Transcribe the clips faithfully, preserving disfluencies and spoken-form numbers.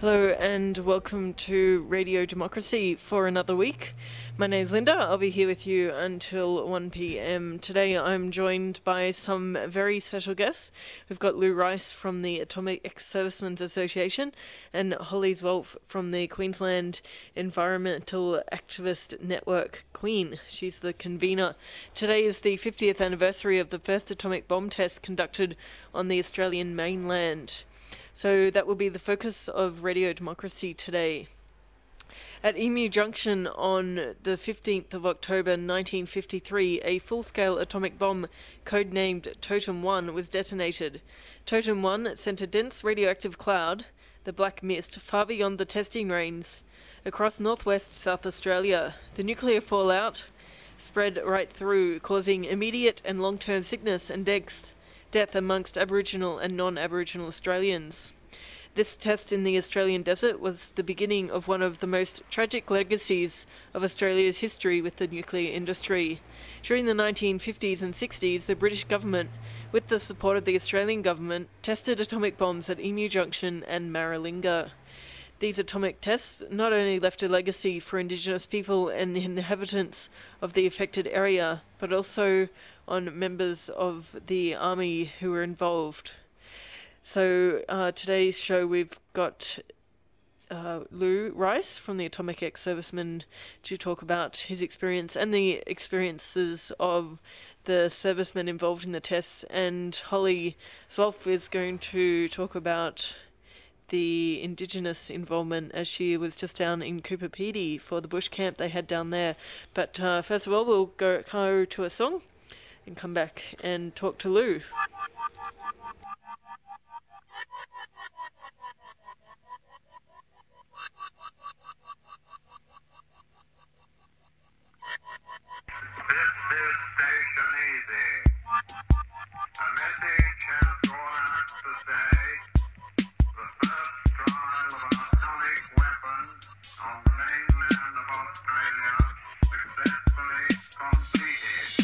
Hello and welcome to Radio Democracy for another week. My name's Linda. I'll be here with you until one p.m. Today I'm joined by some very special guests. We've got Lou Rice from the Atomic Ex-Servicemen's Association and Holly Zwolf from the Queensland Environmental Activist Network, Queen. She's the convener. Today is the fiftieth anniversary of the first atomic bomb test conducted on the Australian mainland. So that will be the focus of Radio Democracy today. At Emu Junction on the fifteenth of October nineteen fifty-three, a full-scale atomic bomb codenamed Totem one was detonated. Totem one sent a dense radioactive cloud, the black mist, far beyond the testing range, across northwest South Australia. The nuclear fallout spread right through, causing immediate and long-term sickness and deaths. death amongst Aboriginal and non-Aboriginal Australians. This test in the Australian desert was the beginning of one of the most tragic legacies of Australia's history with the nuclear industry. During the nineteen fifties and sixties, the British government, with the support of the Australian government, tested atomic bombs at Emu Junction and Maralinga. These atomic tests not only left a legacy for Indigenous people and inhabitants of the affected area, but also on members of the army who were involved. So uh, today's show we've got uh, Lou Rice from the Atomic Ex-Servicemen to talk about his experience and the experiences of the servicemen involved in the tests, and Holly Zwolf is going to talk about the Indigenous involvement as she was just down in Cooper Pedy for the bush camp they had down there. But uh, first of all, we'll go, go to a song and come back and talk to Lou. This is Station Easy. A message has gone out to say the first trial of an atomic weapon on the mainland of Australia successfully completed.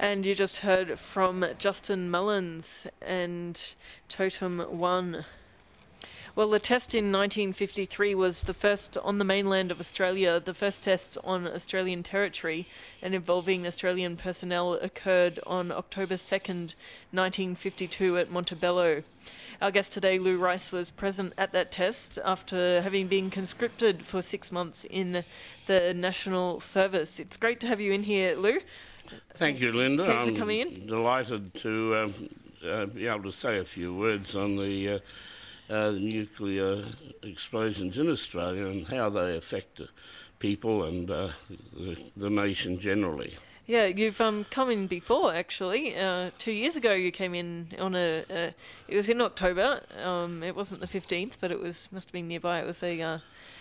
And you just heard from Justin Mullins and Totem One. Well, the test in nineteen fifty-three was the first on the mainland of Australia. The first test on Australian territory and involving Australian personnel occurred on October second, nineteen fifty-two at Montebello. Our guest today, Lou Rice, was present at that test after having been conscripted for six months in the National Service. It's great to have you in here, Lou. Thank you, Linda. Thanks I'm for coming in. delighted to um, uh, be able to say a few words on the, uh, uh, the nuclear explosions in Australia and how they affect uh, people and uh, the, the nation generally. Yeah, you've um, come in before, actually. Uh, two years ago you came in on a... Uh, it was in October. Um, it wasn't the fifteenth, but it was must have been nearby. It was a... Uh,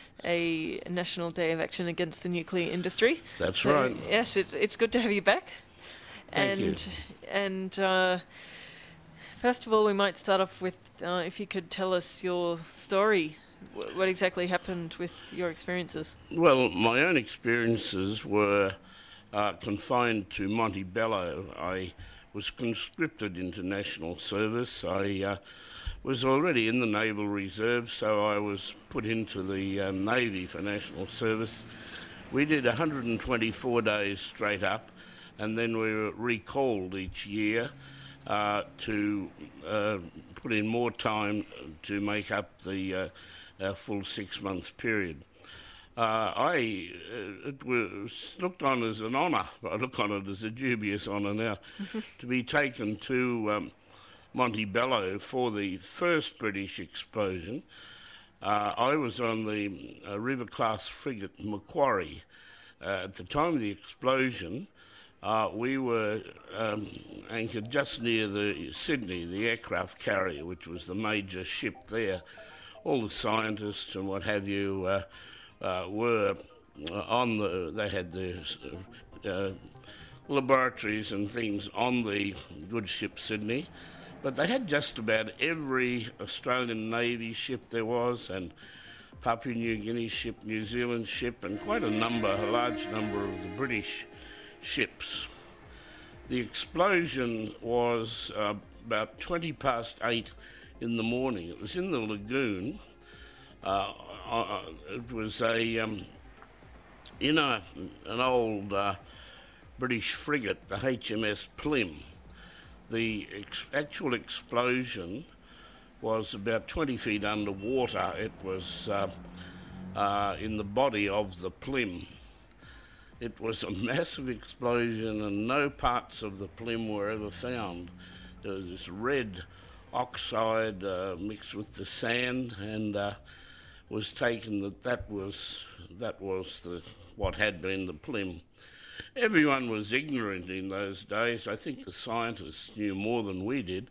a National Day of Action against the nuclear industry. That's so, right. Yes, it, it's good to have you back. Thank and, you. And uh, first of all, we might start off with uh, if you could tell us your story. W- what exactly happened with your experiences? Well, my own experiences were uh, confined to Montebello. I was conscripted into national service. I uh, was already in the Naval Reserve, so I was put into the uh, Navy for national service. We did one hundred twenty-four days straight up, and then we were recalled each year uh, to uh, put in more time to make up the uh, our full six months period. Uh, I uh, it was looked on as an honour. I look on it as a dubious honour now, to be taken to um, Montebello for the first British explosion. Uh, I was on the uh, River-class frigate Macquarie. Uh, at the time of the explosion, uh, we were um, anchored just near the Sydney, the aircraft carrier, which was the major ship there. All the scientists and what have you uh, uh, were on the... They had their uh, laboratories and things on the good ship Sydney. But they had just about every Australian Navy ship there was, and Papua New Guinea ship, New Zealand ship, and quite a number, a large number of the British ships. The explosion was uh, about twenty past eight in the morning. It was in the lagoon. Uh, uh, it was a um, in a, an old uh, British frigate, the H M S Plim. The ex- actual explosion was about twenty feet underwater. It was uh, uh, in the body of the Plim. It was a massive explosion and no parts of the Plim were ever found. There was this red oxide uh, mixed with the sand, and uh, was taken that that was, that was the, what had been the Plim. Everyone was ignorant in those days. I think the scientists knew more than we did.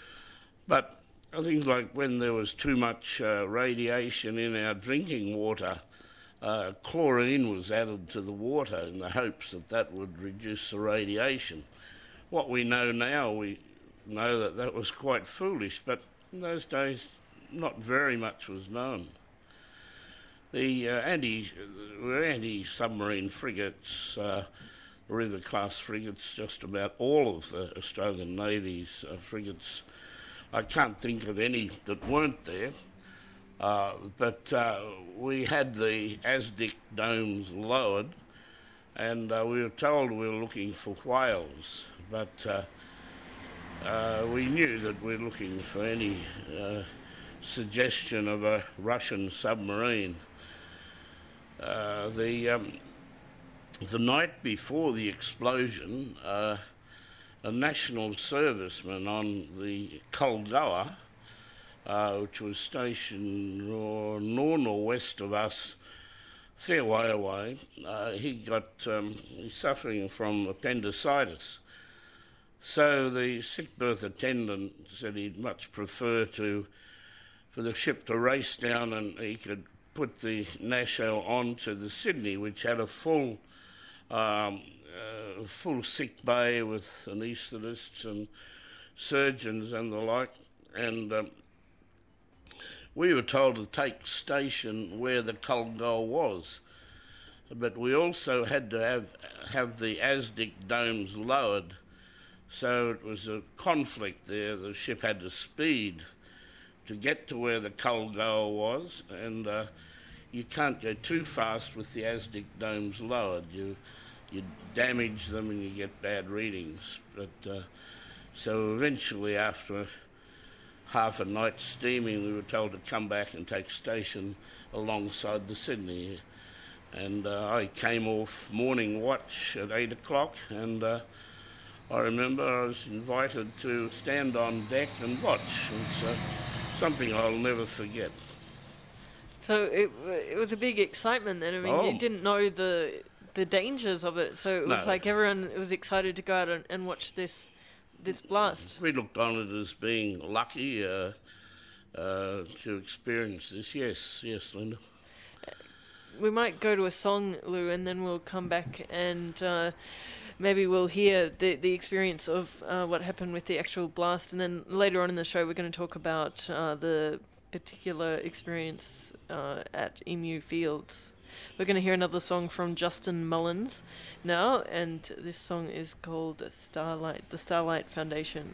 But I think like when there was too much uh, radiation in our drinking water, uh, chlorine was added to the water in the hopes that that would reduce the radiation. What we know now, we know that that was quite foolish, but in those days not very much was known. The uh, anti, were anti-submarine frigates, uh, River-class frigates, just about all of the Australian Navy's uh, frigates. I can't think of any that weren't there, uh, but uh, we had the ASDIC domes lowered, and uh, we were told we were looking for whales, but uh, uh, we knew that we were looking for any uh, suggestion of a Russian submarine. Uh, the um, the night before the explosion, uh, a national serviceman on the Kulgoa, uh, which was stationed north or west of us, fair way away, uh, he got um, he's suffering from appendicitis. So the sick berth attendant said he'd much prefer to for the ship to race down and he could put the Nasho on to the Sydney, which had a full um, uh, full sick bay with anaesthetists and surgeons and the like. And um, we were told to take station where the Kulgoa was. But we also had to have, have the ASDIC domes lowered So it was a conflict there. The ship had to speed to get to where the coal goer was, and uh, you can't go too fast with the ASDIC domes lowered. You you damage them and you get bad readings. But uh, so eventually, after half a night steaming, we were told to come back and take station alongside the Sydney. And uh, I came off morning watch at eight o'clock, and uh, I remember I was invited to stand on deck and watch. It's uh, something I'll never forget. So it it was a big excitement then. I mean, Oh. you didn't know the the dangers of it, so it was No. like everyone was excited to go out and, and watch this this blast. We looked on it as being lucky uh, uh, to experience this. Yes, yes, Linda. We might go to a song, Lou, and then we'll come back and uh, maybe we'll hear the the experience of uh, what happened with the actual blast, and then later on in the show we're going to talk about uh, the particular experience uh, at Emu Fields. We're going to hear another song from Justin Mullins now, and this song is called Starlight, the Starlight Foundation.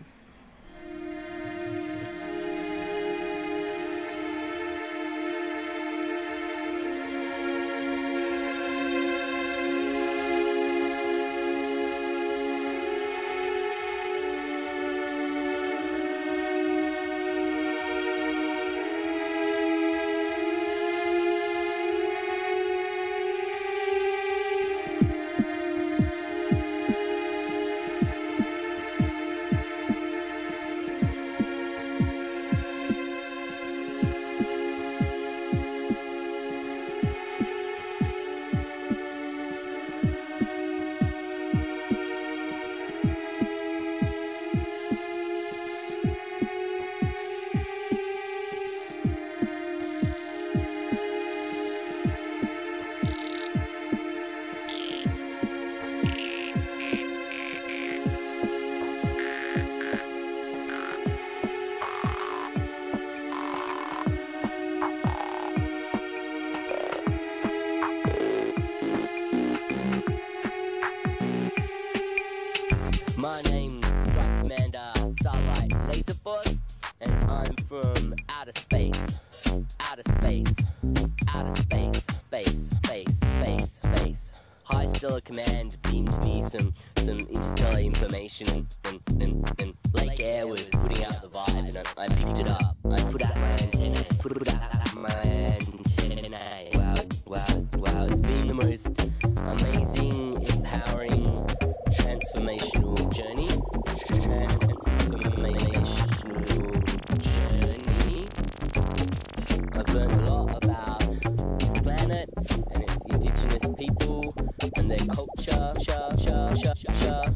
My name's Strike Commander Starlight Laser Force, and I'm from outer space, outer space, outer space, space, space, space, space. High Stellar Command beamed me some some interstellar information, and, and, and Lake Air was putting out the vibe, and I, I picked it up. I put out my antenna, put out my antenna. Wow, wow, wow! It's been the most amazing, empowering, transformational journey. Transformational journey. I've learned a lot about this planet and its indigenous people and their culture. Sha, sha, sha, sha, sha.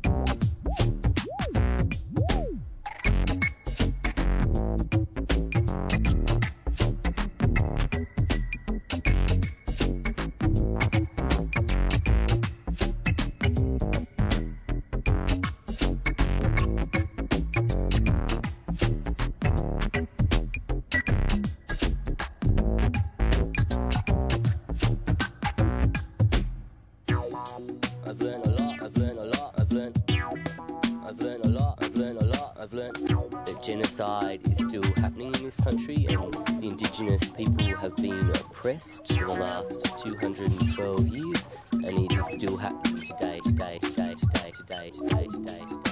I've learned a lot, I've learned a lot, I've learned I've learned a lot, I've learned a lot, I've learned that genocide is still happening in this country, and the indigenous people have been oppressed for the last two hundred twelve years, and it is still happening today, today, today, today, today, today, today, today.